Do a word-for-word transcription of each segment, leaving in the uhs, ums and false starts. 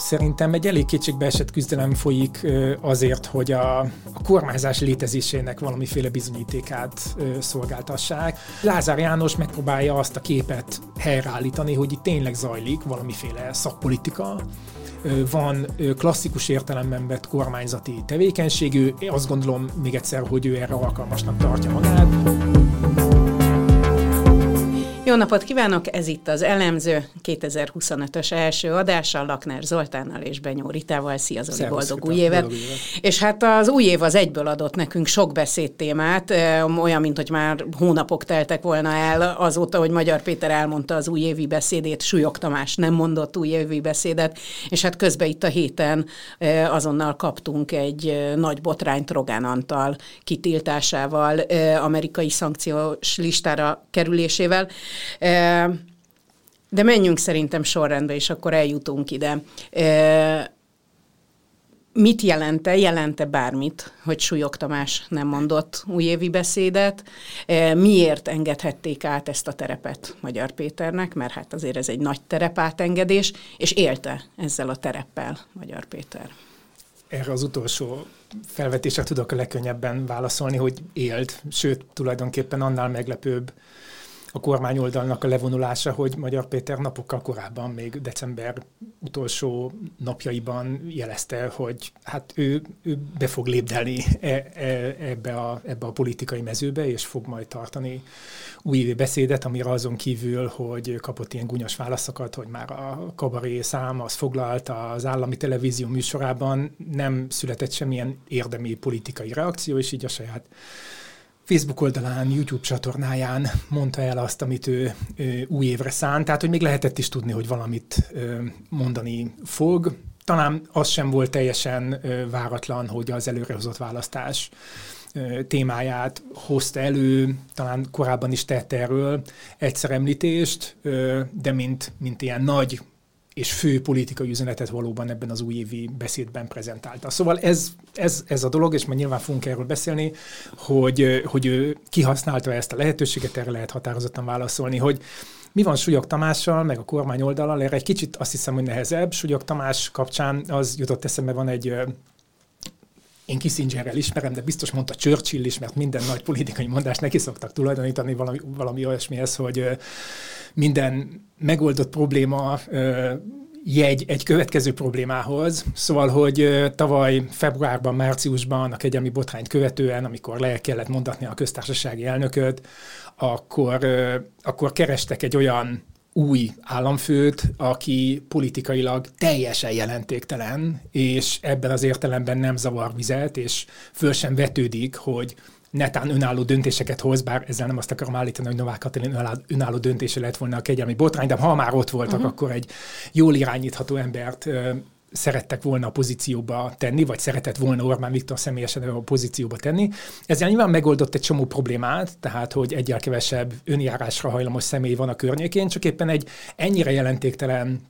Szerintem egy elég kétségbeesett küzdelem folyik azért, hogy a, a kormányzás létezésének valamiféle bizonyítékát szolgáltassák. Lázár János megpróbálja azt a képet helyreállítani, hogy itt tényleg zajlik valamiféle szakpolitika, van klasszikus értelemben vett kormányzati tevékenység, ő azt gondolom még egyszer, hogy ő erre alkalmasnak tartja magát. Jó napot kívánok! Ez itt az Elemző kétezer-huszonötös első adása Lakner Zoltánnal és Benyó Ritával. Szia Zoli, boldog új évet! Boldog évet! És hát az új év az egyből adott nekünk sok beszédtémát, olyan, mint hogy már hónapok teltek volna el azóta, hogy Magyar Péter elmondta az újévi beszédét, Súlyog Tamás nem mondott újévi beszédet, és hát közben itt a héten azonnal kaptunk egy nagy botrányt Rogán Antal kitiltásával, amerikai szankciós listára kerülésével. De menjünk szerintem sorrendbe, és akkor eljutunk ide. Mit jelente, jelente bármit, hogy Súlyog Tamás nem mondott újévi beszédet? Miért engedhették át ezt a terepet Magyar Péternek? Mert hát azért ez egy nagy terepátengedés, és élte ezzel a tereppel Magyar Péter. Erre az utolsó felvetésre tudok a legkönnyebben válaszolni, hogy élt, sőt, tulajdonképpen annál meglepőbb a kormányoldalnak a levonulása, hogy Magyar Péter napokkal korábban, még december utolsó napjaiban jelezte, hogy hát ő, ő be fog lépdelni e, e, ebbe, a, ebbe a politikai mezőbe, és fog majd tartani újévi beszédet, amire azon kívül, hogy kapott ilyen gúnyos válaszokat, hogy már a kabaré szám az foglalt az állami televízió műsorában, nem született semmilyen érdemi politikai reakció, és így a saját Facebook oldalán, YouTube csatornáján mondta el azt, amit ő, ő új évre szánt, tehát hogy még lehetett is tudni, hogy valamit ö, mondani fog. Talán az sem volt teljesen ö, váratlan, hogy az előrehozott választás ö, témáját hozta elő, talán korábban is tette erről egyszer említést, ö, de mint, mint ilyen nagy és fő politikai üzenetet valóban ebben az újévi beszédben prezentálta. Szóval ez, ez, ez a dolog, és majd nyilván fogunk erről beszélni, hogy, hogy ő kihasználta ezt a lehetőséget, erre lehet határozottan válaszolni, hogy mi van Súlyog Tamással, meg a kormány oldalal, erre egy kicsit azt hiszem, hogy nehezebb. Súlyog Tamás kapcsán az jutott eszembe, van egy, én Kissingerrel ismerem, de biztos mondta Churchill is, mert minden nagy politikai mondást neki szoktak tulajdonítani valami, valami olyasmihez, hogy minden megoldott probléma jegy egy következő problémához. Szóval, hogy tavaly februárban, márciusban a kegyelmi botrányt követően, amikor le kellett mondatni a köztársasági elnököt, akkor, akkor kerestek egy olyan új államfőt, aki politikailag teljesen jelentéktelen, és ebben az értelemben nem zavar vizet, és föl sem vetődik, hogy netán önálló döntéseket hoz, bár ezzel nem azt akarom állítani, hogy Novák Katalin önálló döntése lett volna a kegyelmi botrány, de ha már ott voltak, uh-huh. akkor egy jól irányítható embert ö, szerettek volna a pozícióba tenni, vagy szeretett volna Orbán Viktor személyesen a pozícióba tenni. Ezzel nyilván megoldott egy csomó problémát, tehát, hogy egyel kevesebb önjárásra hajlamos személy van a környékén, csak éppen egy ennyire jelentéktelen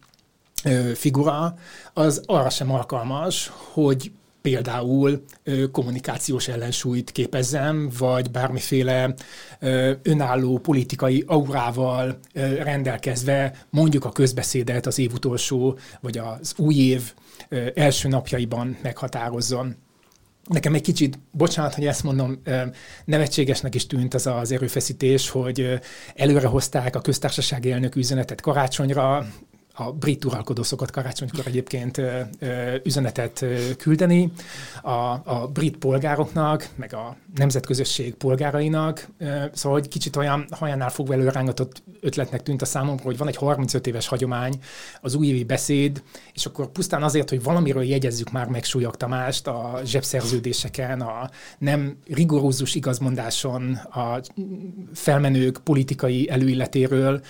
ö, figura, az arra sem alkalmas, hogy például ö, kommunikációs ellensúlyt képezzem, vagy bármiféle ö, önálló politikai aurával ö, rendelkezve mondjuk a közbeszédet az év utolsó, vagy az új év ö, első napjaiban meghatározzon. Nekem egy kicsit, bocsánat, hogy ezt mondom, nevetségesnek is tűnt az az erőfeszítés, hogy előrehozták a köztársasági elnök üzenetet karácsonyra. A brit uralkodó szokott karácsonykor egyébként ö, ö, üzenetet ö, küldeni a, a brit polgároknak, meg a nemzetközösség polgárainak. Ö, szóval, hogy kicsit olyan hajánál fogva előrángatott ötletnek tűnt a számomra, hogy van egy harmincöt éves hagyomány, az újévi beszéd, és akkor pusztán azért, hogy valamiről jegyezzük már meg Súlyog Tamást a zsebszerződéseken, a nem rigorózus igazmondáson, a felmenők politikai előilletéről,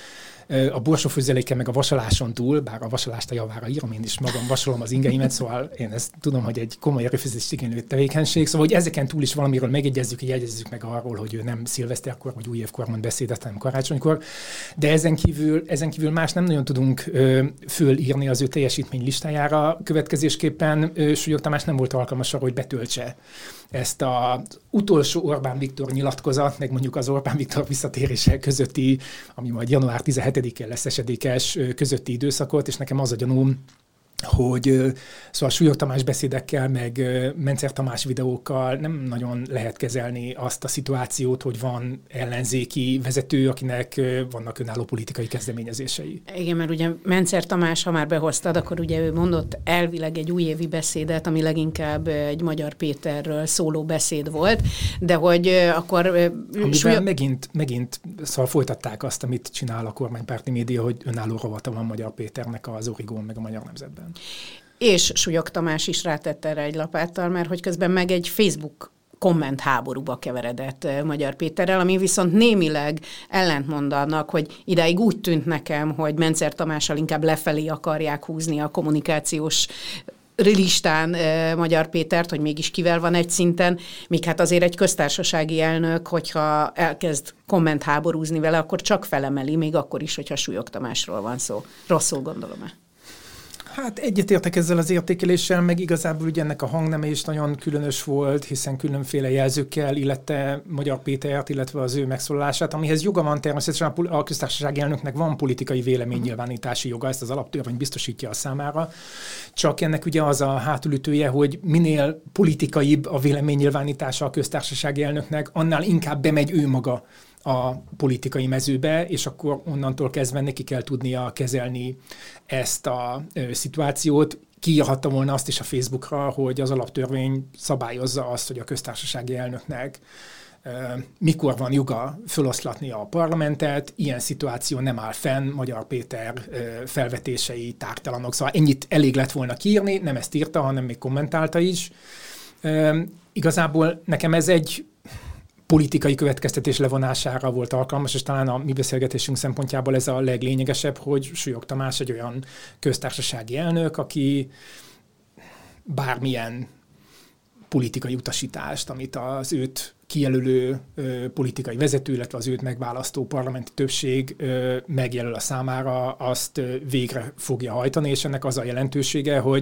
a borsófőzeléken meg a vasaláson túl, bár a vasalást a javára írom, én is magam vasolom az ingeimet, szóval én ezt tudom, hogy egy komoly erőfeszítést igénylő tevékenység, szóval hogy ezeken túl is valamiről megegyezzük, hogy jegyezzük meg arról, hogy ő nem szilveszterkor vagy új évkor mond beszédet, hanem karácsonykor, de ezen kívül, ezen kívül más nem nagyon tudunk ö, fölírni az ő teljesítmény listájára. Következésképpen ö, Súlyog Tamás nem volt alkalmas arra, hogy betöltse ezt az utolsó Orbán Viktor nyilatkozat, meg mondjuk az Orbán Viktor visszatérése közötti, ami majd január tizenhetedikén lesz esedékes, közötti időszakot, és nekem az a gyanúm, hogy szóval Súlyog Tamás beszédekkel, meg Mencer Tamás videókkal nem nagyon lehet kezelni azt a szituációt, hogy van ellenzéki vezető, akinek vannak önálló politikai kezdeményezései. Igen, mert ugye Mencer Tamás, ha már behoztad, akkor ugye ő mondott elvileg egy újévi beszédet, ami leginkább egy Magyar Péterről szóló beszéd volt, de hogy akkor... Amivel súlyog... megint, megint szóval folytatták azt, amit csinál a kormánypárti média, hogy önálló rovata van Magyar Péternek az Origón, meg a Magyar Nemzetben. És Súlyog Tamás is rátett erre egy lapáttal, mert hogy közben meg egy Facebook komment háborúba keveredett Magyar Péterrel, ami viszont némileg ellentmond annak, hogy idáig úgy tűnt nekem, hogy Mencer Tamással inkább lefelé akarják húzni a kommunikációs listán eh, Magyar Pétert, hogy mégis kivel van egy szinten, míg hát azért egy köztársasági elnök, hogyha elkezd kommentháborúzni vele, akkor csak felemeli, még akkor is, hogyha Súlyog Tamásról van szó. Rosszul gondolom-e? Hát egyetértek ezzel az értékeléssel, meg igazából ugye ennek a hangneme is nagyon különös volt, hiszen különféle jelzőkkel illette Magyar Pétert, illetve az ő megszólalását, amihez joga van természetesen, a köztársasági elnöknek van politikai véleménynyilvánítási joga, ezt az alaptörvény biztosítja a számára, csak ennek ugye az a hátulütője, hogy minél politikaibb a véleménynyilvánítása a köztársasági elnöknek, annál inkább bemegy ő maga a politikai mezőbe, és akkor onnantól kezdve neki kell tudnia kezelni ezt a ö, szituációt. Kiírhatta volna azt is a Facebookra, hogy az alaptörvény szabályozza azt, hogy a köztársasági elnöknek ö, mikor van joga föloszlatni a parlamentet, ilyen szituáció nem áll fenn, Magyar Péter ö, felvetései tártalanok. Szóval ennyit elég lett volna kiírni, nem ezt írta, hanem még kommentálta is. Ö, igazából nekem ez egy politikai következtetés levonására volt alkalmas, és talán a mi beszélgetésünk szempontjából ez a leglényegesebb, hogy Súlyog Tamás egy olyan köztársasági elnök, aki bármilyen politikai utasítást, amit az őt kijelölő ö, politikai vezető, illetve az őt megválasztó parlamenti többség ö, megjelöl a számára, azt ö, végre fogja hajtani, és ennek az a jelentősége, hogy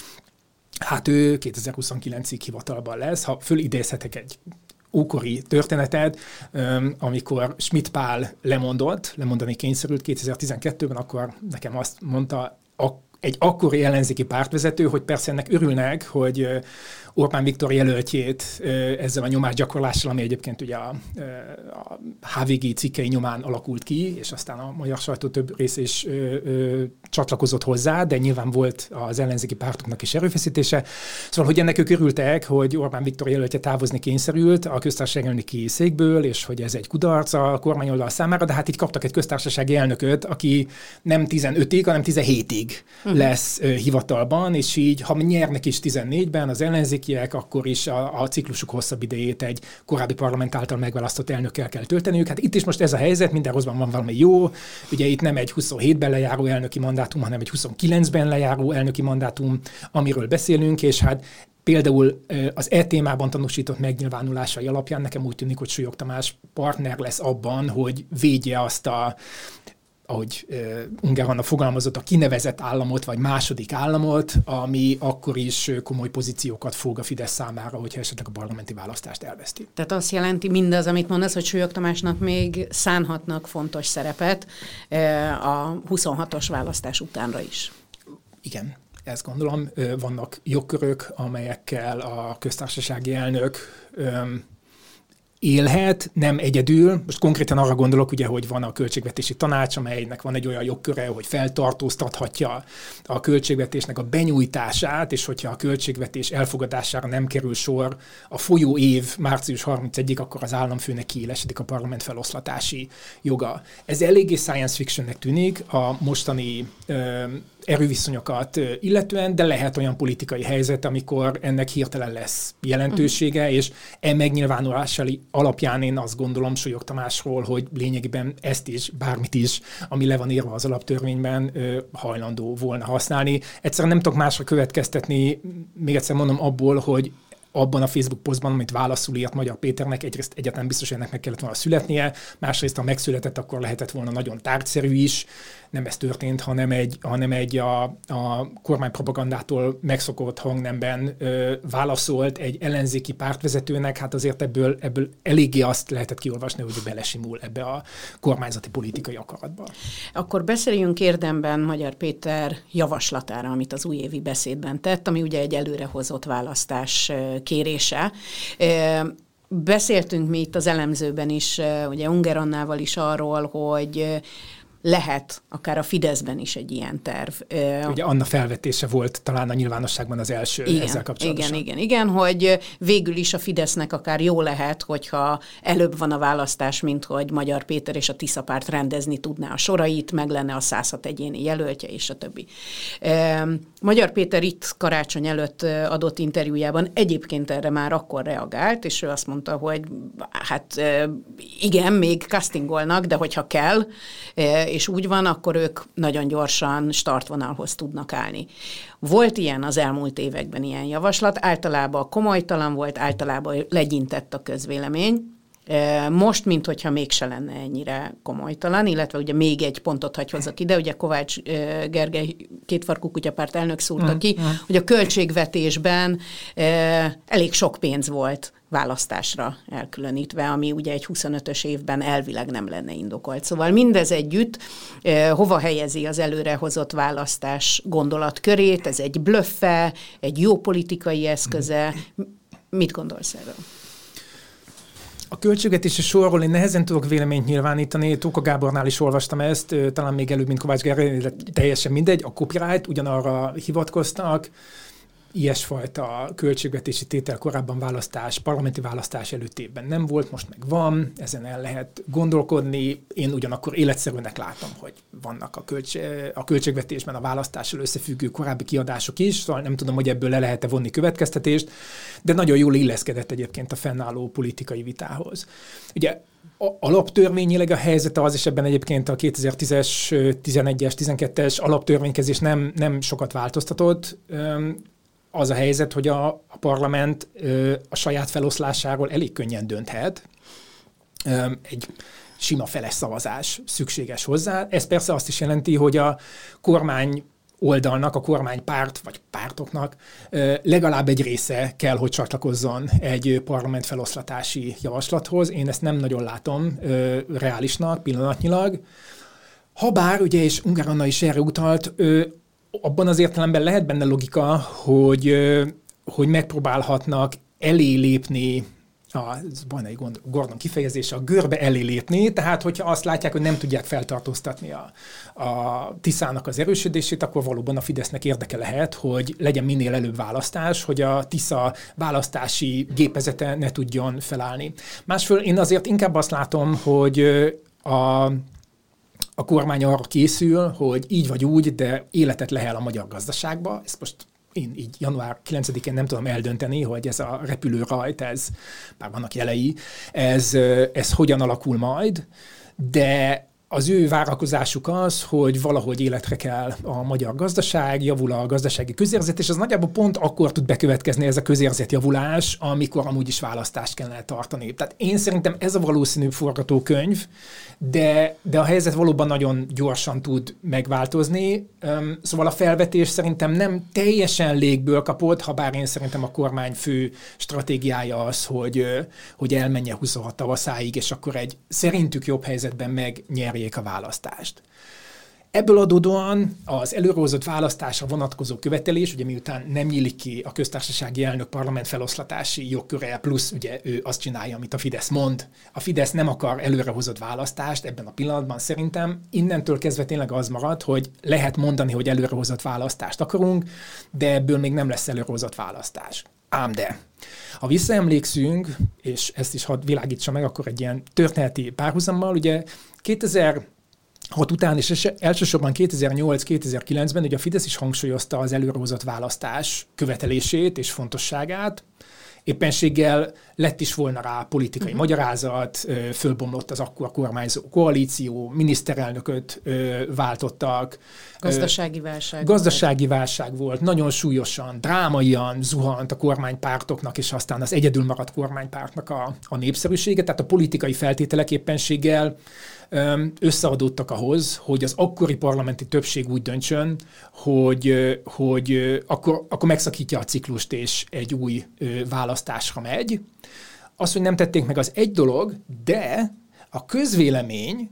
hát ő kétezer-huszonkilencig hivatalban lesz. Ha fölidézhetek egy ókori történetet, amikor Schmidt Pál lemondott, lemondani kényszerült kétezer-tizenkettőben, akkor nekem azt mondta egy akkori ellenzéki pártvezető, hogy persze ennek örülnek, hogy Orbán Viktor jelöltjét ezzel a nyomásgyakorlással, ami egyébként ugye a, a há vé gé cikkei nyomán alakult ki, és aztán a magyar sajtó több rész is ö, ö, csatlakozott hozzá, de nyilván volt az ellenzéki pártoknak is erőfeszítése. Szóval, hogy ennek ők örültek, hogy Orbán Viktor jelöltje távozni kényszerült a köztársasági elnöki székből, és hogy ez egy kudarc a kormányoldal számára, de hát így kaptak egy köztársasági elnököt, aki nem tizenötig, hanem tizenhétig uh-huh. lesz ö, hivatalban, és így, ha nyernek is tizennégyben az ellenzéki, akkor is a, a ciklusuk hosszabb idejét egy korábbi parlament által megválasztott elnökkel kell tölteniük. Hát itt is most ez a helyzet, minden rosszban van valami jó. Ugye itt nem egy huszonhétben lejáró elnöki mandátum, hanem egy huszonkilencben lejáró elnöki mandátum, amiről beszélünk, és hát például az e-témában tanúsított megnyilvánulásai alapján nekem úgy tűnik, hogy Súlyog Tamás partner lesz abban, hogy védje azt a ahogy uh, Ungár Anna fogalmazott, a kinevezett államot, vagy második államot, ami akkor is komoly pozíciókat fog a Fidesz számára, hogyha esetleg a parlamenti választást elveszti. Tehát azt jelenti mindaz, amit mondasz, hogy Súlyog Tamásnak még szánhatnak fontos szerepet uh, a huszonhatos választás utánra is. Igen, ezt gondolom. Uh, vannak jogkörök, amelyekkel a köztársasági elnök um, élhet, nem egyedül. Most konkrétan arra gondolok, ugye, hogy van a költségvetési tanács, amelynek van egy olyan jogköre, hogy feltartóztathatja a költségvetésnek a benyújtását, és hogyha a költségvetés elfogadására nem kerül sor a folyó év március harmincegyedikéig, akkor az államfőnek kiélesedik a parlament feloszlatási joga. Ez eléggé science fictionnek tűnik a mostani ö, erőviszonyokat illetően, de lehet olyan politikai helyzet, amikor ennek hirtelen lesz jelentősége, uh-huh. és e megnyilvánulással alapján én azt gondolom Súlyog Tamásról, hogy lényegében ezt is, bármit is, ami le van írva az alaptörvényben, hajlandó volna használni. Egyszerűen nem tudok másra következtetni, még egyszer mondom, abból, hogy abban a Facebook posztban, amit válaszul írt Magyar Péternek, egyrészt egyáltalán biztos, hogy ennek meg kellett volna születnie, másrészt, ha megszületett, akkor lehetett volna nagyon tárgyszerű is, nem ez történt, hanem egy, hanem egy a, a kormánypropagandától megszokott hangnemben ö, válaszolt egy ellenzéki pártvezetőnek, hát azért ebből, ebből eléggé azt lehetett kiolvasni, hogy belesimul ebbe a kormányzati politikai akaratba. Akkor beszéljünk érdemben Magyar Péter javaslatára, amit az újévi beszédben tett, ami ugye egy előrehozott választás kérése. Beszéltünk mi itt az elemzőben is, ugye Unger Annával is arról, hogy lehet akár a Fideszben is egy ilyen terv. Ugye Anna felvetése volt talán a nyilvánosságban az első igen, ezzel kapcsolatosan. Igen, igen, igen, hogy végül is a Fidesznek akár jó lehet, hogyha előbb van a választás, mint hogy Magyar Péter és a Tisza Párt rendezni tudná a sorait, meg lenne a száz hat egyéni jelöltje, és a többi. Magyar Péter itt karácsony előtt adott interjújában egyébként erre már akkor reagált, és ő azt mondta, hogy hát igen, még castingolnak, de hogyha kell, és úgy van, akkor ők nagyon gyorsan startvonalhoz tudnak állni. Volt ilyen az elmúlt években ilyen javaslat, általában komolytalan volt, általában legyintett a közvélemény. Most, minthogyha mégse lenne ennyire komolytalan, illetve ugye még egy pontot hagy hozzak ide, ugye Kovács Gergely Kétfarkú Kutyapárt elnök szúrta mm, ki, mm. hogy a költségvetésben elég sok pénz volt választásra elkülönítve, ami ugye egy huszonötös évben elvileg nem lenne indokolt. Szóval mindez együtt eh, hova helyezi az előrehozott választás gondolatkörét, ez egy blöffe, egy jó politikai eszköze. Mit gondolsz erről? A költségvetési sorról én nehezen tudok véleményt nyilvánítani. Tóka Gábornál is olvastam ezt, talán még előbb, mint Kovács Gergely, de teljesen mindegy. A copyright ugyanarra hivatkoztak, ilyesfajta költségvetési tétel korábban választás, parlamenti választás előtt évben nem volt, most meg van, ezen el lehet gondolkodni. Én ugyanakkor életszerűnek látom, hogy vannak a, költség, a költségvetésben a választással összefüggő korábbi kiadások is, szóval nem tudom, hogy ebből le lehet-e vonni következtetést, de nagyon jól illeszkedett egyébként a fennálló politikai vitához. Ugye alaptörvényileg a helyzete az, és ebben egyébként a kétezer-tízes, tizenegyes, tizenkettes alaptörvénykezés nem, nem sokat változtatott. Az a helyzet, hogy a, a parlament ö, a saját feloszlásáról elég könnyen dönthet. Ö, egy sima feles szavazás szükséges hozzá. Ez persze azt is jelenti, hogy a kormány oldalnak, a kormánypárt vagy pártoknak ö, legalább egy része kell, hogy csatlakozzon egy parlament feloszlatási javaslathoz. Én ezt nem nagyon látom ö, reálisnak pillanatnyilag. Habár, ugye, és Unger Anna is erre utalt, ö, abban az értelemben lehet benne logika, hogy, hogy megpróbálhatnak elé lépni, a, ez van egy gond, Gordon kifejezése, a görbe elé lépni, tehát hogyha azt látják, hogy nem tudják feltartóztatni a, a Tiszának az erősödését, akkor valóban a Fidesznek érdeke lehet, hogy legyen minél előbb választás, hogy a Tisza választási gépezete ne tudjon felállni. Másfél én azért inkább azt látom, hogy a A kormány arra készül, hogy így vagy úgy, de életet lehel a magyar gazdaságba. Ezt most én így január kilencedikén nem tudom eldönteni, hogy ez a repülőrajt, ez, bár vannak jelei, ez, ez hogyan alakul majd, de az ő várakozásuk az, hogy valahogy életre kell a magyar gazdaság, javul a gazdasági közérzet, és az nagyjából pont akkor tud bekövetkezni ez a közérzetjavulás, amikor amúgy is választást kellene tartani. Tehát én szerintem ez a valószínűbb forgatókönyv, de, de a helyzet valóban nagyon gyorsan tud megváltozni. Szóval a felvetés szerintem nem teljesen légből kapott, ha bár én szerintem a kormány fő stratégiája az, hogy, hogy elmenje huszonhat tavaszáig, és akkor egy szerintük jobb helyzetben megnyerjék a választást. Ebből adódóan az előrehozott választásra vonatkozó követelés, ugye miután nem nyílik ki a köztársasági elnök parlament feloszlatási jogköre, plusz ugye ő azt csinálja, amit a Fidesz mond. A Fidesz nem akar előrehozott választást ebben a pillanatban szerintem. Innentől kezdve tényleg az marad, hogy lehet mondani, hogy előrehozott választást akarunk, de ebből még nem lesz előrehozott választás. Ám de, ha visszaemlékszünk, és ezt is hadd világítsa meg akkor egy ilyen történeti párhuzammal, ugye kétezer-hat után, és elsősorban kétezer-nyolc-kétezer-kilencben ugye a Fidesz is hangsúlyozta az előrehozott választás követelését és fontosságát. Éppenséggel lett is volna rá politikai uh-huh. magyarázat, fölbomlott az akkor kormányzó koalíció, miniszterelnököt váltottak. Gazdasági válság. Gazdasági volt. válság volt, nagyon súlyosan, drámaian zuhant a kormánypártoknak, és aztán az egyedül maradt kormánypártnak a, a népszerűsége, tehát a politikai feltételek éppenséggel összeadódtak ahhoz, hogy az akkori parlamenti többség úgy döntsön, hogy, hogy akkor, akkor megszakítja a ciklust, és egy új választásra megy. Az, hogy nem tették meg, az egy dolog, de a közvélemény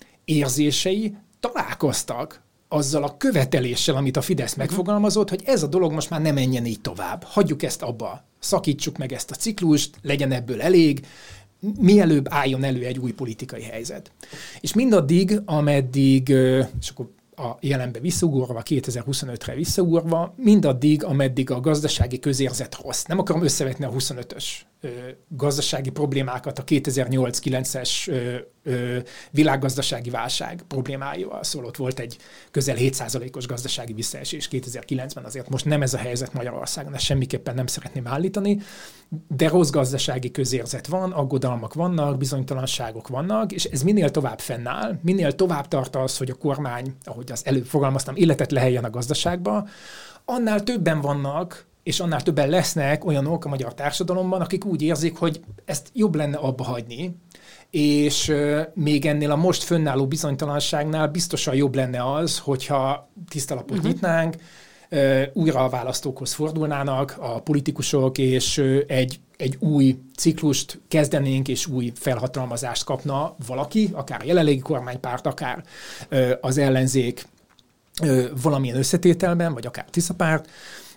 érzései találkoztak azzal a követeléssel, amit a Fidesz megfogalmazott, hogy ez a dolog most már ne menjen így tovább. Hagyjuk ezt abba, szakítsuk meg ezt a ciklust, legyen ebből elég, mielőbb álljon elő egy új politikai helyzet. És mindaddig, ameddig, és akkor a jelenbe visszaugorva, kétezer-huszonötre visszaugorva, mindaddig, ameddig a gazdasági közérzet rossz. Nem akarom összevetni a huszonötös ö, gazdasági problémákat a kétezer-nyolc-kilences ö, ö, világgazdasági válság problémáival. Szóval ott volt egy közel hét százalékos gazdasági visszaesés kétezer-kilencben, azért most nem ez a helyzet Magyarországon, ezt semmiképpen nem szeretném állítani, de rossz gazdasági közérzet van, aggodalmak vannak, bizonytalanságok vannak, és ez minél tovább fennáll, minél tovább tart az, hogy a kormány, ahogy az előbb fogalmaztam, életet leheljen a gazdaságba, annál többen vannak, és annál többen lesznek olyanok a magyar társadalomban, akik úgy érzik, hogy ezt jobb lenne abba hagyni, és euh, még ennél a most fönnálló bizonytalanságnál biztosan jobb lenne az, hogyha tiszta lapot uh-huh. nyitnánk, uh, újra a választókhoz fordulnának a politikusok, és uh, egy, egy új ciklust kezdenénk, és új felhatalmazást kapna valaki, akár a jelenlegi kormánypárt, akár uh, az ellenzék uh, valamilyen összetételben, vagy akár Tiszapárt.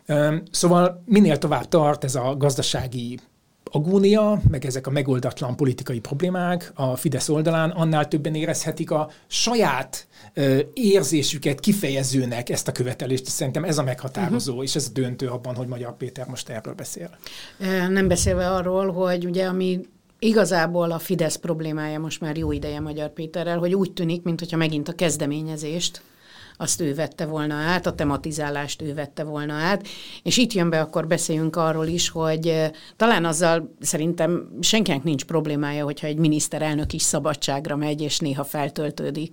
Szóval minél tovább tart ez a gazdasági agónia, meg ezek a megoldatlan politikai problémák a Fidesz oldalán, annál többen érezhetik a saját ö, érzésüket kifejezőnek ezt a követelést, és szerintem ez a meghatározó, uh-huh. és ez döntő abban, hogy Magyar Péter most erről beszél. Nem beszélve arról, hogy ugye ami igazából a Fidesz problémája most már jó ideje Magyar Péterrel, hogy úgy tűnik, mintha megint a kezdeményezést azt ő vette volna át, a tematizálást ő vette volna át, és itt jön be, akkor beszéljünk arról is, hogy talán azzal szerintem senkinek nincs problémája, hogyha egy miniszterelnök is szabadságra megy, és néha feltöltődik.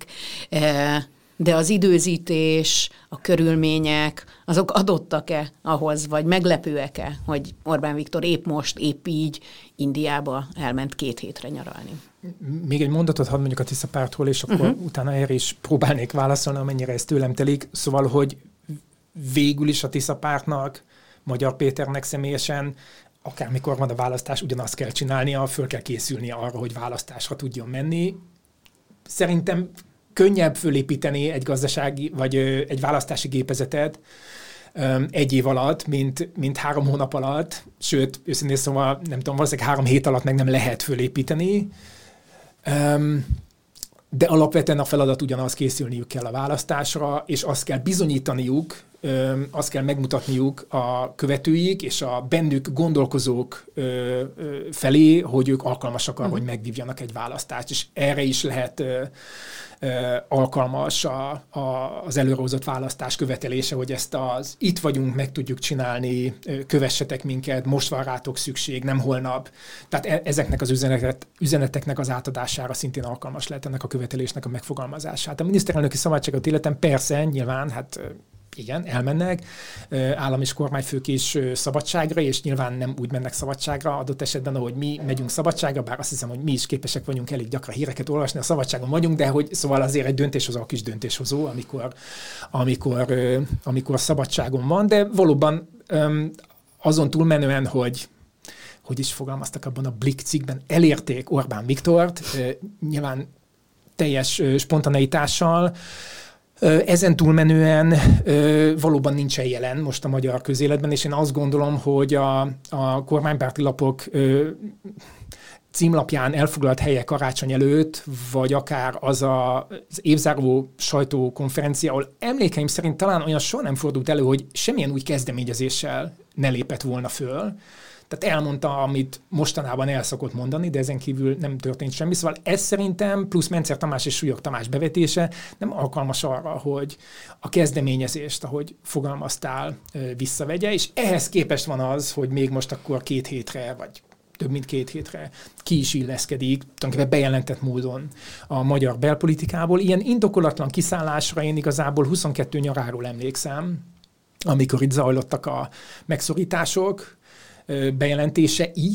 De az időzítés, a körülmények, azok adottak-e ahhoz, vagy meglepőek-e, hogy Orbán Viktor épp most, épp így Indiába elment két hétre nyaralni? Még egy mondatot hadd mondjuk a Tiszapártról, és akkor uh-huh. utána erre is próbálnék válaszolni, amennyire ez tőlem telik. Szóval, hogy végül is a Tiszapártnak, Magyar Péternek személyesen, akármikor van a választás, ugyanazt kell csinálnia, föl kell készülnie arra, hogy választásra tudjon menni. Szerintem könnyebb fölépíteni egy gazdasági, vagy egy választási gépezetet egy év alatt, mint, mint három hónap alatt, sőt, őszintén szóval, nem tudom, valószínűleg három hét alatt meg nem lehet fölépíteni, de alapvetően a feladat ugyanaz, készülniük kell a választásra, és azt kell bizonyítaniuk, azt kell megmutatniuk a követőik és a bennük gondolkozók felé, hogy ők alkalmasak arra, uh-huh. hogy megvívjanak egy választást, és erre is lehet alkalmas a, a, az előrehozott választás követelése, hogy ezt az itt vagyunk, meg tudjuk csinálni, kövessetek minket, most van rátok szükség, nem holnap. Tehát e- ezeknek az üzenetet, üzeneteknek az átadására szintén alkalmas lehet ennek a követelésnek a megfogalmazását. A miniszterelnöki szabadságot illetően persze, nyilván, hát igen, elmennek, állam és kormányfők is szabadságra, és nyilván nem úgy mennek szabadságra adott esetben, ahogy mi megyünk szabadságra, bár azt hiszem, hogy mi is képesek vagyunk elég gyakran híreket olvasni, a szabadságon vagyunk, de hogy szóval azért egy döntéshozó a kis döntéshozó, amikor, amikor, amikor szabadságon van, de valóban azon túlmenően, hogy hogy is fogalmaztak abban a Blick cikkben, elérték Orbán Viktort, nyilván teljes spontaneitással. Ezen túlmenően valóban nincsen jelen most a magyar közéletben, és én azt gondolom, hogy a, a kormánypárti lapok címlapján elfoglalt helye karácsony előtt, vagy akár az a, az évzáró sajtókonferencia, ahol emlékeim szerint talán olyan soha nem fordult elő, hogy semmilyen új kezdeményezéssel ne lépett volna föl. Tehát elmondta, amit mostanában el szokott mondani, de ezen kívül nem történt semmi. Szóval ez szerintem, plusz Mencer Tamás és Súlyog Tamás bevetése nem alkalmas arra, hogy a kezdeményezést, ahogy fogalmaztál, visszavegye, és ehhez képest van az, hogy még most akkor két hétre, vagy több mint két hétre ki is illeszkedik, tulajdonképpen bejelentett módon a magyar belpolitikából. Ilyen indokolatlan kiszállásra én igazából huszonkettő nyaráról emlékszem, amikor itt zajlottak a megszorítások, bejelentései,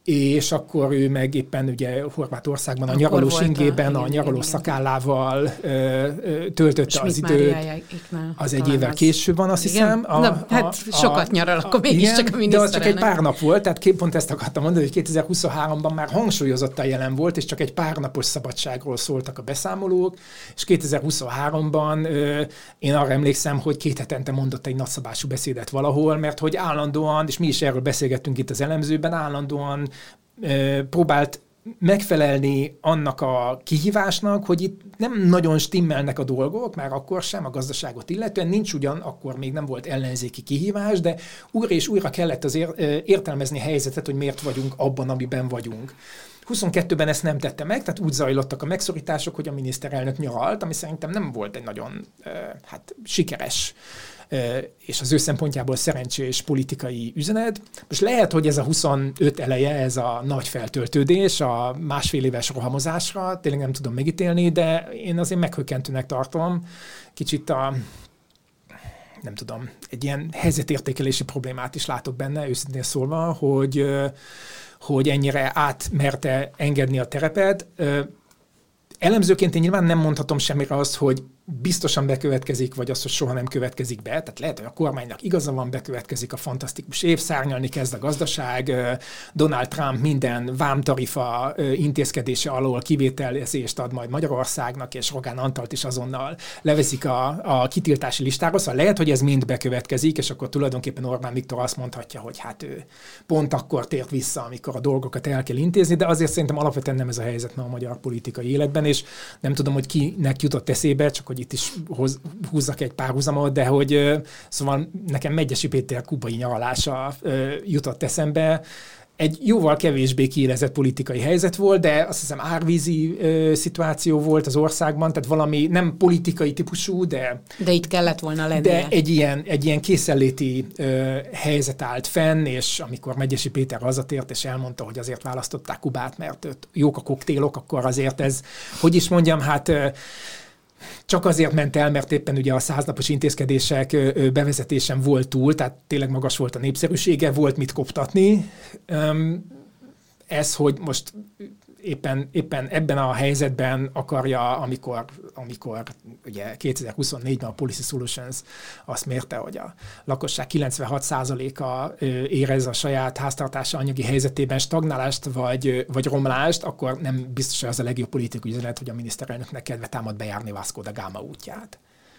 és akkor ő meg éppen ugye Horvátországban a nyaralós ingében, a nyaralós szakállával ö, ö, töltötte Schmidt az időt. Az egy évvel az... később van, azt igen? hiszem. A, Na, a, hát a, sokat nyaral, akkor mégiscsak a miniszterelnök. De az csak egy pár nap volt, tehát pont ezt akartam mondani, hogy kétezer-huszonháromban már hangsúlyozottan jelen volt, és csak egy pár napos szabadságról szóltak a beszámolók, és kétezer-huszonháromban ö, én arra emlékszem, hogy két hetente mondott egy nagyszabású beszédet valahol, mert hogy állandóan, és mi is erről beszélgettünk itt az elemzőben, állandóan próbált megfelelni annak a kihívásnak, hogy itt nem nagyon stimmelnek a dolgok, már akkor sem a gazdaságot illetően, nincs ugyan, akkor még nem volt ellenzéki kihívás, de újra és újra kellett az értelmezni a helyzetet, hogy miért vagyunk abban, amiben vagyunk. huszonkettőben ezt nem tette meg, tehát úgy zajlottak a megszorítások, hogy a miniszterelnök nyaralt, ami szerintem nem volt egy nagyon hát, sikeres és az ő szempontjából szerencsés politikai üzenet. Most lehet, hogy ez a huszonöt eleje, ez a nagy feltöltődés, a másfél éves rohamozásra, tényleg nem tudom megítélni, de én azért meghökkentőnek tartom. Kicsit a, nem tudom, egy ilyen helyzetértékelési problémát is látok benne, őszintén szólva, hogy, hogy ennyire átmerte engedni a terepet. Elemzőként én nyilván nem mondhatom semmire azt, hogy biztosan bekövetkezik, vagy azt, hogy soha nem következik be. Tehát lehet, hogy a kormánynak igaza van, bekövetkezik a fantasztikus év, szárnyalni kezd a gazdaság, Donald Trump minden vámtarifa intézkedése alól kivételezést ad majd Magyarországnak, és Rogán Antalt is azonnal leveszik a, a kitiltási listára. Szóval lehet, hogy ez mind bekövetkezik, és akkor tulajdonképpen Orbán Viktor azt mondhatja, hogy hát ő pont akkor tért vissza, amikor a dolgokat el kell intézni, de azért szerintem alapvetően nem ez a helyzet ma a magyar politikai életben, és nem tudom, hogy kinek jutott eszébe, csak hogy itt is hoz, húzzak egy párhuzamot, de hogy szóval nekem Medgyessy Péter kubai nyaralása jutott eszembe. Egy jóval kevésbé kiélezett politikai helyzet volt, de azt hiszem árvízi ö, szituáció volt az országban, tehát valami nem politikai típusú, de... De itt kellett volna lennie. De egy ilyen, egy ilyen készenléti ö, helyzet állt fenn, és amikor Medgyessy Péter hazatért, és elmondta, hogy azért választották Kubát, mert ott jók a koktélok, akkor azért ez, hogy is mondjam, hát... Ö, csak azért ment el, mert éppen ugye a száznapos intézkedések bevezetésen volt túl, tehát tényleg magas volt a népszerűsége, volt mit koptatni. Ez, hogy most éppen, éppen ebben a helyzetben akarja, amikor, amikor ugye kétezer-huszonnégyben a Policy Solutions azt mérte, hogy a lakosság kilencvenhat százaléka érez a saját háztartása anyagi helyzetében stagnálást vagy, vagy romlást, akkor nem biztos, hogy az a legjobb politikai üzenet, hogy a miniszterelnöknek kedve támad bejárni Vasco da Gama útját.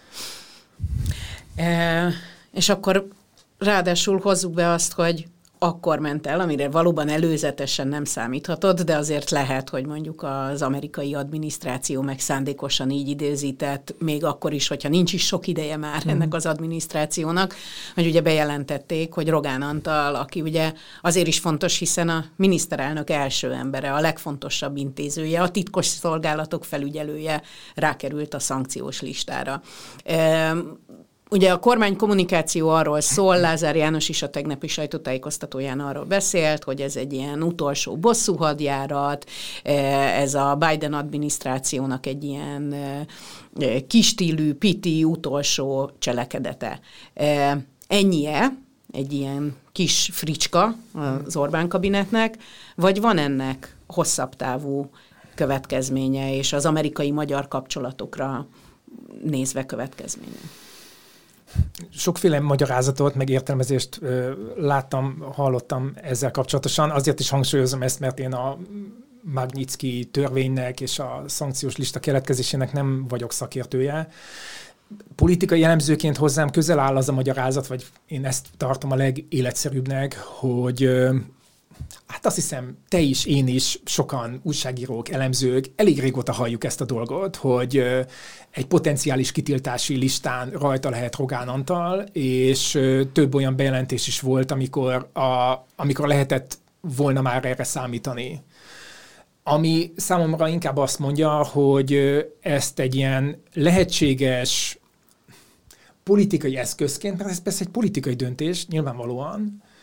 E, és akkor ráadásul hozzuk be azt, hogy akkor ment el, amire valóban előzetesen nem számíthatod, de azért lehet, hogy mondjuk az amerikai adminisztráció meg szándékosan így időzített, még akkor is, hogyha nincs is sok ideje már ennek az adminisztrációnak, hogy ugye bejelentették, hogy Rogán Antal, aki ugye azért is fontos, hiszen a miniszterelnök első embere, a legfontosabb intézője, a titkos szolgálatok felügyelője rákerült a szankciós listára. Ugye a kormány kommunikáció arról szól, Lázár János is a tegnapi sajtótájékoztatóján arról beszélt, hogy ez egy ilyen utolsó bosszúhadjárat, ez a Biden adminisztrációnak egy ilyen kistílű, piti utolsó cselekedete. Ennyie, egy ilyen kis fricska az Orbán kabinetnek, vagy van ennek hosszabb távú következménye, és az amerikai-magyar kapcsolatokra nézve következménye? Sokféle magyarázatot, meg értelmezést ö, láttam, hallottam ezzel kapcsolatosan. Azért is hangsúlyozom ezt, mert én a Magnitsky törvénynek és a szankciós lista keletkezésének nem vagyok szakértője. Politikai elemzőként hozzám közel áll az a magyarázat, vagy én ezt tartom a legéletszerűbbnek, hogy ö, hát azt hiszem, te is, én is, sokan újságírók, elemzők, elég régóta halljuk ezt a dolgot, hogy ö, egy potenciális kitiltási listán rajta lehet Rogán Antal, és ö, több olyan bejelentés is volt, amikor, a, amikor lehetett volna már erre számítani. Ami számomra inkább azt mondja, hogy ö, ezt egy ilyen lehetséges politikai eszközként, mert ez persze egy politikai döntés, nyilvánvalóan,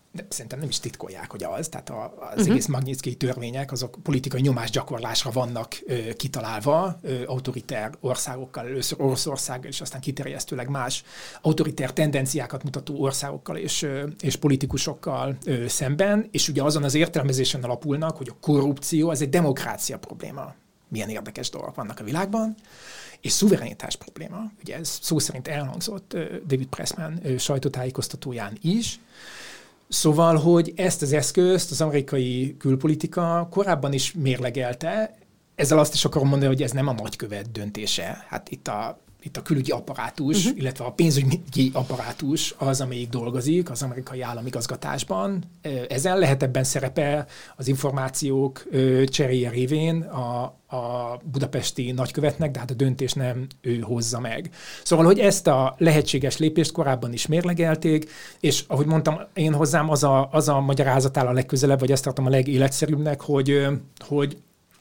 de szerintem nem is titkolják, hogy az, tehát a, az uh-huh. egész Magnitszky törvények, azok politikai nyomásgyakorlásra vannak ö, kitalálva, ö, autoriter országokkal, először Oroszországgal, és aztán kiterjesztőleg más autoriter tendenciákat mutató országokkal és, ö, és politikusokkal ö, szemben, és ugye azon az értelmezésen alapulnak, hogy a korrupció az egy demokrácia probléma. Milyen érdekes dolgok vannak a világban, és szuverenitás probléma. Ugye ez szó szerint elhangzott ö, David Pressman ö, sajtótájékoztatóján is. Szóval, hogy ezt az eszközt az amerikai külpolitika korábban is mérlegelte, ezzel azt is akarom mondani, hogy ez nem a nagykövet döntése. Hát itt a, itt a külügyi apparátus, uh-huh. illetve a pénzügyi apparátus az, amelyik dolgozik az amerikai államigazgatásban. Ezen lehet ebben szerepe az információk cseréje révén a, a budapesti nagykövetnek, de hát a döntés nem ő hozza meg. Szóval, hogy ezt a lehetséges lépést korábban is mérlegelték, és ahogy mondtam, én hozzám az a, az a magyarázat áll a legközelebb, vagy ezt tartom a legéletszerűbbnek, hogy, hogy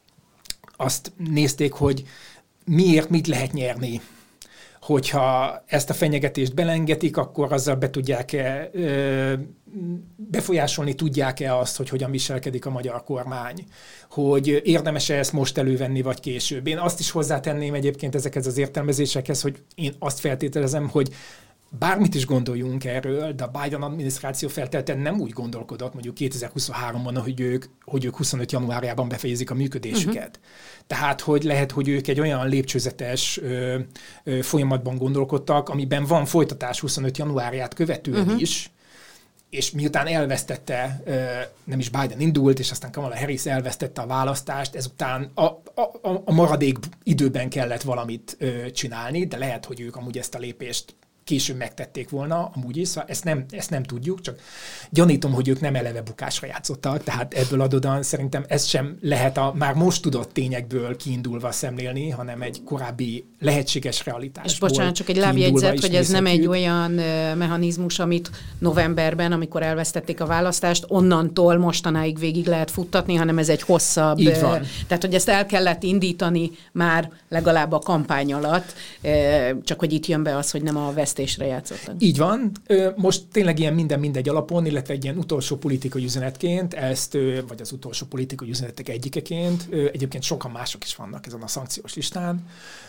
azt nézték, hogy miért, mit lehet nyerni, hogyha ezt a fenyegetést belengetik, akkor azzal be tudják-e, befolyásolni tudják-e azt, hogy hogyan viselkedik a magyar kormány, hogy érdemes-e ezt most elővenni, vagy később. Én azt is hozzátenném egyébként ezekhez az értelmezésekhez, hogy én azt feltételezem, hogy bármit is gondoljunk erről, de a Biden adminisztráció feltétlenül nem úgy gondolkodott mondjuk kétezer-huszonháromban, hogy ők, hogy ők huszonöt januárjában befejezik a működésüket. Uh-huh. Tehát, hogy lehet, hogy ők egy olyan lépcsőzetes ö, ö, folyamatban gondolkodtak, amiben van folytatás huszonöt januárját követően uh-huh. is, és miután elvesztette, ö, nem is Biden indult, és aztán Kamala Harris elvesztette a választást, ezután a, a, a maradék időben kellett valamit ö, csinálni, de lehet, hogy ők amúgy ezt a lépést később megtették volna, amúgy is, szóval ezt nem, ezt nem tudjuk, csak gyanítom, hogy ők nem eleve bukásra játszottak, tehát ebből adódóan szerintem ez sem lehet a már most tudott tényekből kiindulva szemlélni, hanem egy korábbi lehetséges realitásból. És bocsánat, csak egy lábjegyzet, hogy ez nem egy olyan mechanizmus, amit novemberben, amikor elvesztették a választást, onnantól mostanáig végig lehet futtatni, hanem ez egy hosszabb. Így van. Tehát, hogy ezt el kellett indítani már legalább a kampány alatt, csak hogy itt jön be az, hogy nem a veszt játszottak. Így van. Most tényleg ilyen minden mindegy alapon, illetve egy ilyen utolsó politikai üzenetként, ezt, vagy az utolsó politikai üzenetek egyikeként, egyébként sokan mások is vannak ezen a szankciós listán,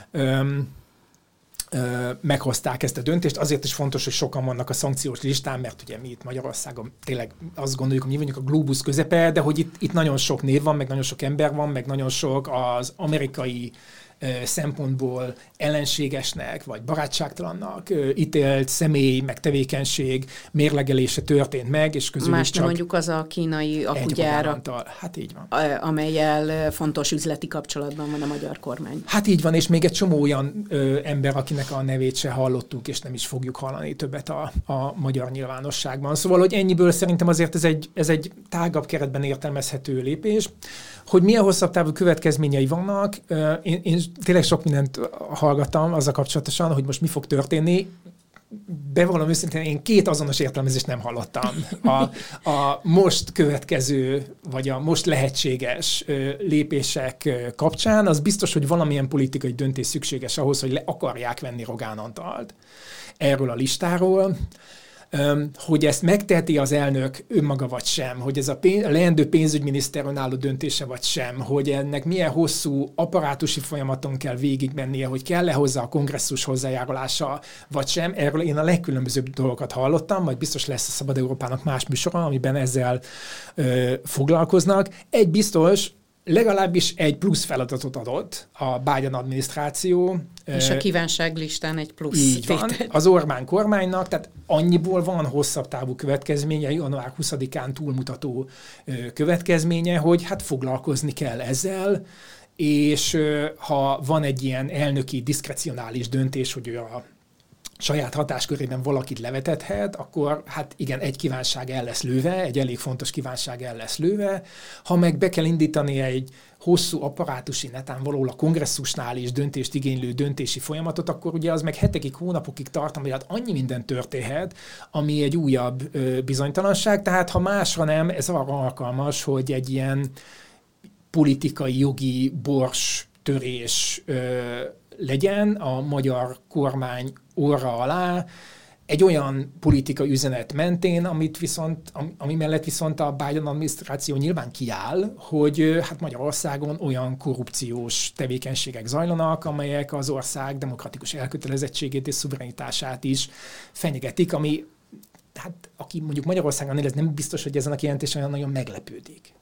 meghozták ezt a döntést. Azért is fontos, hogy sokan vannak a szankciós listán, mert ugye mi itt Magyarországon tényleg azt gondoljuk, hogy mi vagyunk a glóbusz közepe, de hogy itt, itt nagyon sok név van, meg nagyon sok ember van, meg nagyon sok az amerikai szempontból ellenségesnek, vagy barátságtalannak ítélt személy, meg tevékenység mérlegelése történt meg, és közülük Más csak mondjuk az a kínai akugyára, hát így van. Amelyel fontos üzleti kapcsolatban van a magyar kormány. Hát így van, és még egy csomó olyan ö, ember, akinek a nevét se hallottuk, és nem is fogjuk hallani többet a, a magyar nyilvánosságban. Szóval, hogy ennyiből szerintem azért ez egy, ez egy tágabb keretben értelmezhető lépés. Hogy milyen hosszabb távú következményei vannak, én, én tényleg sok mindent hallgattam azzal kapcsolatosan, hogy most mi fog történni. Bevallom őszintén, én két azonos értelmezést nem hallottam. A, a most következő, vagy a most lehetséges lépések kapcsán, az biztos, hogy valamilyen politikai döntés szükséges ahhoz, hogy le akarják venni Rogán Antalt erről a listáról. Hogy ezt megteheti az elnök önmaga vagy sem, hogy ez a, pénz, a leendő pénzügyminiszter önálló döntése vagy sem, hogy ennek milyen hosszú apparátusi folyamaton kell végigmennie, hogy kell-e hozzá a kongresszus hozzájárulása vagy sem. Erről én a legkülönbözőbb dolgokat hallottam, majd biztos lesz a Szabad Európának más műsora, amiben ezzel ö, foglalkoznak. Egy biztos, legalábbis egy plusz feladatot adott a Biden adminisztráció. És a kívánságlistán egy plusz így van, az Orbán kormánynak, tehát annyiból van hosszabb távú következménye, január huszadikán túlmutató következménye, hogy hát foglalkozni kell ezzel, és ha van egy ilyen elnöki diszkrecionális döntés, hogy ő a saját hatáskörében valakit levetethet, akkor hát igen, egy kívánság el lesz lőve, egy elég fontos kívánság el lesz lőve. Ha meg be kell indítani egy hosszú apparátusi, netán valahol a kongresszusnál is döntést igénylő döntési folyamatot, akkor ugye az meg hetekig, hónapokig tart, hogy hát annyi minden történhet, ami egy újabb ö, bizonytalanság. Tehát ha másra nem, ez arra alkalmas, hogy egy ilyen politikai, jogi bors törés ö, legyen a magyar kormány orra alá, egy olyan politikai üzenet mentén, amit viszont, ami mellett viszont a Biden adminisztráció nyilván kiáll, hogy hát Magyarországon olyan korrupciós tevékenységek zajlanak, amelyek az ország demokratikus elkötelezettségét és szuverenitását is fenyegetik, ami hát aki mondjuk Magyarországon él, ez nem biztos, hogy ezen a kijelentésen olyan nagyon meglepődik.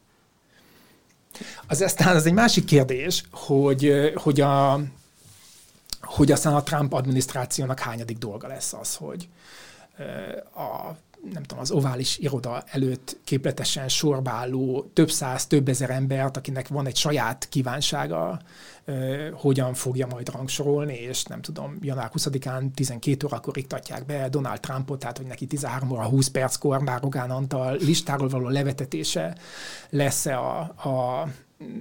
Az aztán az egy másik kérdés, hogy, hogy, a, hogy aztán a Trump adminisztrációnak hányadik dolga lesz az, hogy a, nem tudom, az ovális iroda előtt képletesen sorba álló több száz, több ezer embert, akinek van egy saját kívánsága, hogyan fogja majd rangsorolni, és nem tudom, január huszadikán tizenkét órakor iktatják be Donald Trumpot, tehát hogy neki tizenhárom óra húsz perckor már Rogán Antal listáról való levetetése lesz a, a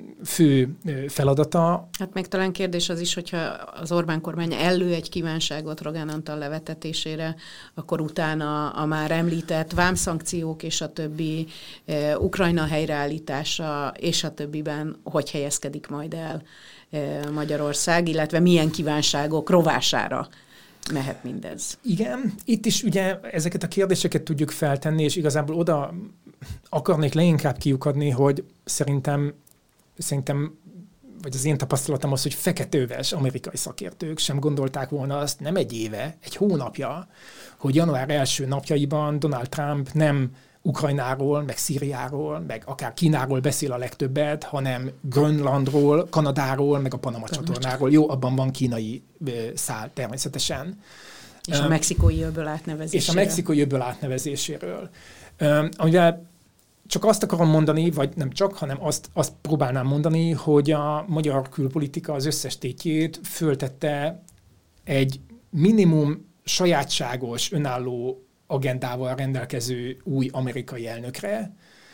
fő feladata. Hát meg talán kérdés az is, hogyha az Orbán kormány ellő egy kívánságot Rogán Antal levetetésére, akkor utána a már említett vámszankciók és a többi, e, Ukrajna helyreállítása és a többiben hogy helyezkedik majd el e, Magyarország, illetve milyen kívánságok rovására mehet mindez. Igen, itt is ugye ezeket a kérdéseket tudjuk feltenni, és igazából oda akarnék leginkább kiukadni, hogy szerintem Szerintem, vagy az én tapasztalatom az, hogy feketőves amerikai szakértők sem gondolták volna azt nem egy éve, egy hónapja, hogy január első napjaiban Donald Trump nem Ukrajnáról, meg Szíriáról, meg akár Kínáról beszél a legtöbbet, hanem Grönlandról, Kanadáról, meg a Panama csatornáról. Jó, abban van kínai szál természetesen. És a mexikói öböl átnevezéséről. És a mexikói öböl átnevezéséről. Amivel csak azt akarom mondani, vagy nem csak, hanem azt, azt próbálnám mondani, hogy a magyar külpolitika az összes tétjét föltette egy minimum sajátságos, önálló agendával rendelkező új amerikai elnökre.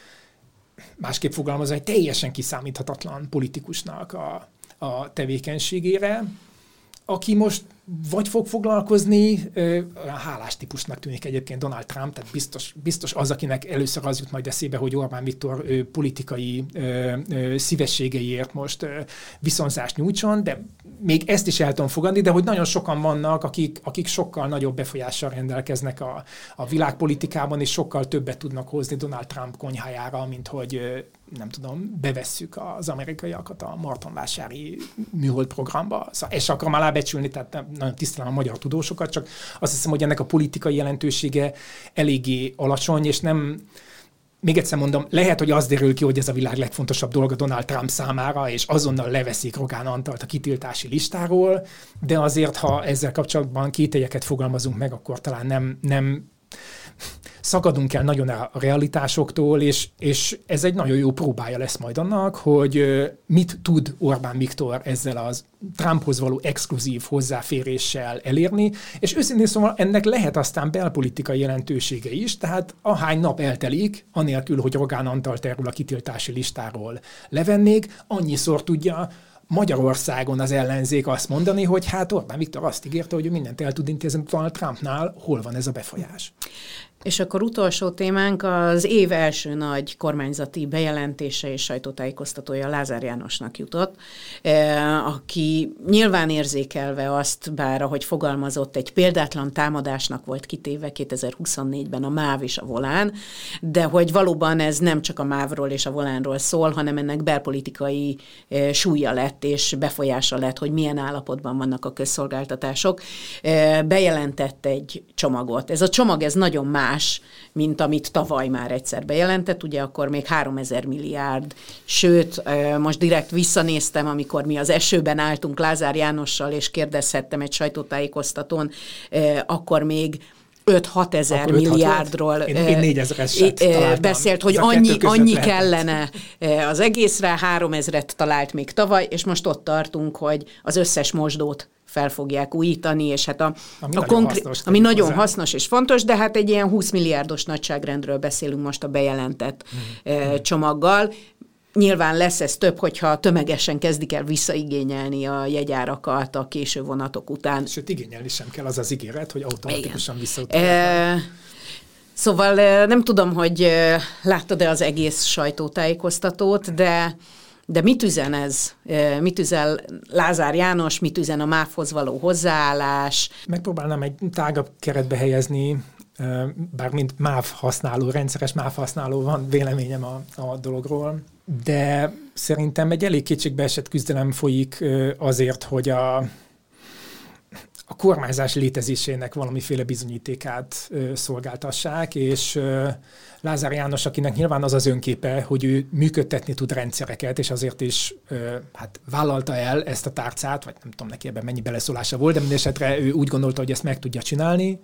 Másképp fogalmazva, egy teljesen kiszámíthatatlan politikusnak a, a tevékenységére, aki most vagy fog foglalkozni, olyan hálás típusnak tűnik egyébként Donald Trump, tehát biztos, biztos az, akinek először az jut majd eszébe, hogy Orbán Viktor ö, politikai ö, ö, szívességeiért most ö, viszonzást nyújtson, de még ezt is el tudom fogadni, de hogy nagyon sokan vannak, akik, akik sokkal nagyobb befolyással rendelkeznek a, a világpolitikában, és sokkal többet tudnak hozni Donald Trump konyhájára, mint hogy ö, nem tudom, bevesszük az amerikaiakat a Martonvásári műhold programba. Szóval ezt akarom alábecsülni, tehát nagyon tisztelem a magyar tudósokat, csak azt hiszem, hogy ennek a politikai jelentősége eléggé alacsony, és nem, még egyszer mondom, lehet, hogy az derül ki, hogy ez a világ legfontosabb dolga Donald Trump számára, és azonnal leveszik Rogán Antalt a kitiltási listáról, de azért, ha ezzel kapcsolatban kételyeket fogalmazunk meg, akkor talán nem, nem szakadunk el nagyon a realitásoktól, és, és ez egy nagyon jó próbája lesz majd annak, hogy mit tud Orbán Viktor ezzel az Trumphoz való exkluzív hozzáféréssel elérni, és őszintén szóval ennek lehet aztán belpolitikai jelentősége is, tehát ahány nap eltelik, anélkül, hogy Rogán Antalt erről a kitiltási listáról levennék, annyiszor tudja Magyarországon az ellenzék azt mondani, hogy hát Orbán Viktor azt ígérte, hogy ő mindent el tud intézni Donald Trumpnál, hol van ez a befolyás. És akkor utolsó témánk az év első nagy kormányzati bejelentése és sajtótájékoztatója Lázár Jánosnak jutott, aki nyilván érzékelve azt, bár ahogy fogalmazott, egy példátlan támadásnak volt kitéve kétezer-huszonnégyben a MÁV és a Volán, de hogy valóban ez nem csak a MÁV-ról és a Volánról szól, hanem ennek belpolitikai súlya lett és befolyása lett, hogy milyen állapotban vannak a közszolgáltatások. Bejelentett egy csomagot. Ez a csomag, ez nagyon más, mint amit tavaly már egyszer bejelentett, ugye akkor még háromezer milliárd, sőt, most direkt visszanéztem, amikor mi az esőben álltunk Lázár Jánossal, és kérdezhettem egy sajtótájékoztatón, akkor még öt-hat ezer milliárdról én, én négyezereset beszélt, hogy annyi, annyi kellene az egészre, háromezret talált még tavaly, és most ott tartunk, hogy az összes mosdót fel fogják újítani, és hát a, ami, a nagyon, konkrét, hasznos, ami nagyon hozzá. hasznos és fontos, de hát egy ilyen húsz milliárdos nagyságrendről beszélünk most a bejelentett hmm. csomaggal. Nyilván lesz ez több, hogyha tömegesen kezdik el visszaigényelni a jegyárakat a késő vonatok után. Sőt, igényelni sem kell, az az ígéret, hogy automatikusan visszautalják. E, szóval nem tudom, hogy láttad-e az egész sajtótájékoztatót, de De mit üzen ez? Mit üzen Lázár János, mit üzen a MÁV-hoz való hozzáállás? Megpróbálnám egy tágabb keretbe helyezni, bár mint MÁV használó, rendszeres MÁV használó van véleményem a, a dologról, de szerintem egy elég kétségbeesett küzdelem folyik azért, hogy a, a kormányzás létezésének valamiféle bizonyítékát szolgáltassák, és Lázár János, akinek nyilván az az önképe, hogy ő működtetni tud rendszereket, és azért is hát vállalta el ezt a tárcát, vagy nem tudom neki ebben mennyi beleszólása volt, de mindesetre ő úgy gondolta, hogy ezt meg tudja csinálni.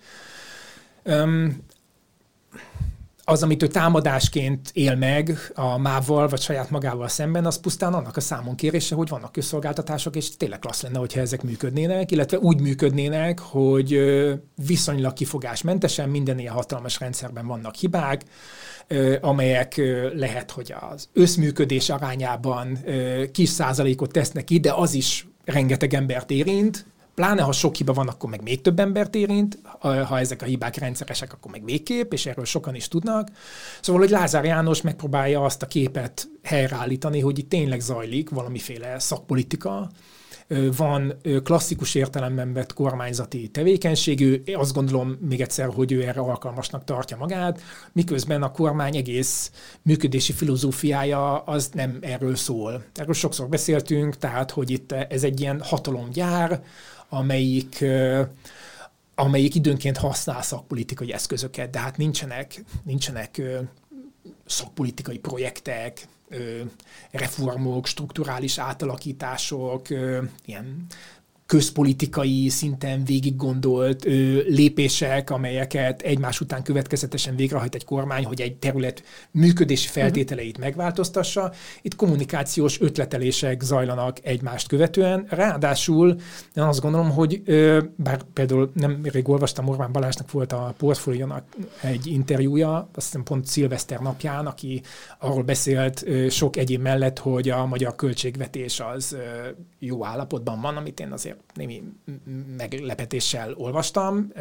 Az, amit ő támadásként él meg a MÁV-val, vagy saját magával szemben, az pusztán annak a számon kérése, hogy vannak közszolgáltatások, és tényleg klassz lenne, hogyha ezek működnének, illetve úgy működnének, hogy viszonylag kifogásmentesen minden ilyen hatalmas rendszerben vannak hibák, amelyek lehet, hogy az összműködés arányában kis százalékot tesznek ki, de az is rengeteg embert érint. Pláne, ha sok hiba van, akkor meg még több embert érint, ha ezek a hibák rendszeresek, akkor meg végképp, és erről sokan is tudnak. Szóval, hogy Lázár János megpróbálja azt a képet helyreállítani, hogy itt tényleg zajlik valamiféle szakpolitika, van klasszikus értelemben vett kormányzati tevékenység, ő azt gondolom még egyszer, hogy ő erre alkalmasnak tartja magát, miközben a kormány egész működési filozófiája az nem erről szól. Erről sokszor beszéltünk, tehát, hogy itt ez egy ilyen hatalomgyár, amelyik, amelyik időnként használ szakpolitikai eszközöket, de hát nincsenek, nincsenek szakpolitikai projektek, reformok, strukturális átalakítások, ilyen közpolitikai szinten végig gondolt ö, lépések, amelyeket egymás után következetesen végrehajt egy kormány, hogy egy terület működési feltételeit uh-huh. megváltoztassa. Itt kommunikációs ötletelések zajlanak egymást követően. Ráadásul én azt gondolom, hogy ö, bár például nemrég olvastam, Orbán Balázsnak volt a Portfóliónak egy interjúja, azt hiszem pont szilveszter napján, aki arról beszélt ö, sok egyéb mellett, hogy a magyar költségvetés az ö, jó állapotban van, amit én azért némi meglepetéssel olvastam.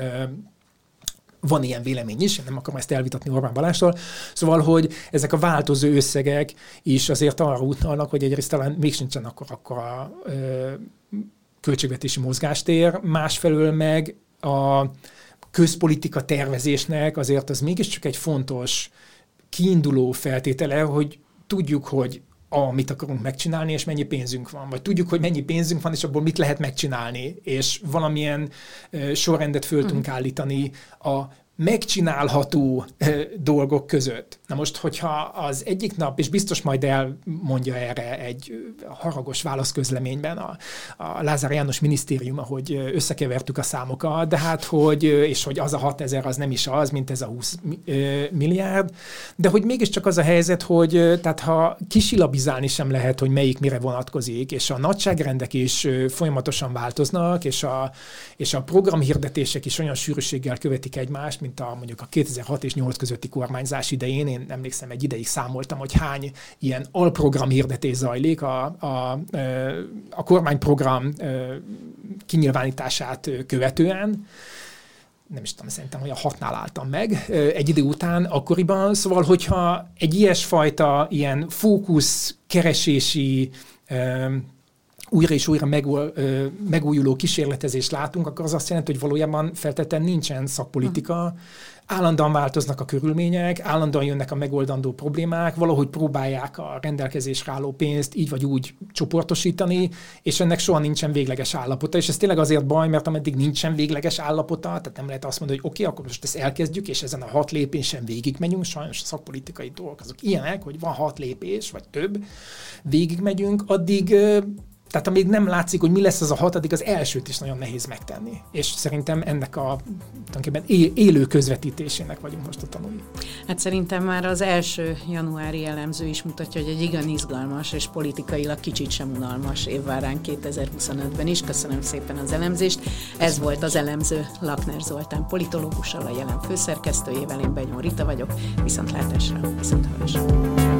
Van ilyen vélemény is, nem akarom ezt elvitatni Orbán Balázstól. Szóval, hogy ezek a változó összegek is azért arra utalnak, hogy egyrészt talán még sincsen akkor, akkor a költségvetési mozgástér, másfelől meg a közpolitika tervezésnek azért az mégiscsak egy fontos kiinduló feltétele, hogy tudjuk, hogy amit akarunk megcsinálni, és mennyi pénzünk van. Vagy tudjuk, hogy mennyi pénzünk van, és abból mit lehet megcsinálni, és valamilyen uh, sorrendet föl tudunk mm. állítani a megcsinálható uh, dolgok között. Na most, hogyha az egyik nap, és biztos majd elmondja erre egy haragos válaszközleményben a, a Lázár János minisztériuma, hogy összekevertük a számokat, de hát, hogy, és hogy az a hatezer az nem is az, mint ez a húsz milliárd, de hogy mégiscsak az a helyzet, hogy tehát ha kisilabizálni sem lehet, hogy melyik mire vonatkozik, és a nagyságrendek is folyamatosan változnak, és a, és a programhirdetések is olyan sűrűséggel követik egymást, mint a mondjuk a kétezer-hat és nyolc közötti kormányzás idején. Én emlékszem, egy ideig számoltam, hogy hány ilyen alprogram hirdetés zajlik a, a, a kormányprogram kinyilvánítását követően. Nem is tudom, szerintem, hogy a hatnál álltam meg egy idő után akkoriban. Szóval, hogyha egy ilyesfajta ilyen fókusz keresési újra és újra megújuló kísérletezést látunk, akkor az azt jelenti, hogy valójában feltétlenül nincsen szakpolitika, állandóan változnak a körülmények, állandóan jönnek a megoldandó problémák, valahogy próbálják a rendelkezésre álló pénzt így vagy úgy csoportosítani, és ennek soha nincsen végleges állapota. És ez tényleg azért baj, mert ameddig nincsen végleges állapota, tehát nem lehet azt mondani, hogy oké, okay, akkor most ezt elkezdjük, és ezen a hat lépésen végigmegyünk. Sajnos a szakpolitikai dolgok azok ilyenek, hogy van hat lépés, vagy több, végigmegyünk, addig tehát amíg nem látszik, hogy mi lesz az a hat, addig az elsőt is nagyon nehéz megtenni. És szerintem ennek a tulajdonképpen élő közvetítésének vagyunk most a tanulni. Hát szerintem már az első januári elemző is mutatja, hogy egy igen izgalmas és politikailag kicsit sem unalmas év vár ránk kétezer-huszonötben is. Köszönöm szépen az elemzést. Ez volt az elemző Lakner Zoltán politológussal, a Jelen főszerkesztőjével. Én Benyó Rita vagyok. Viszontlátásra, viszonthallásra.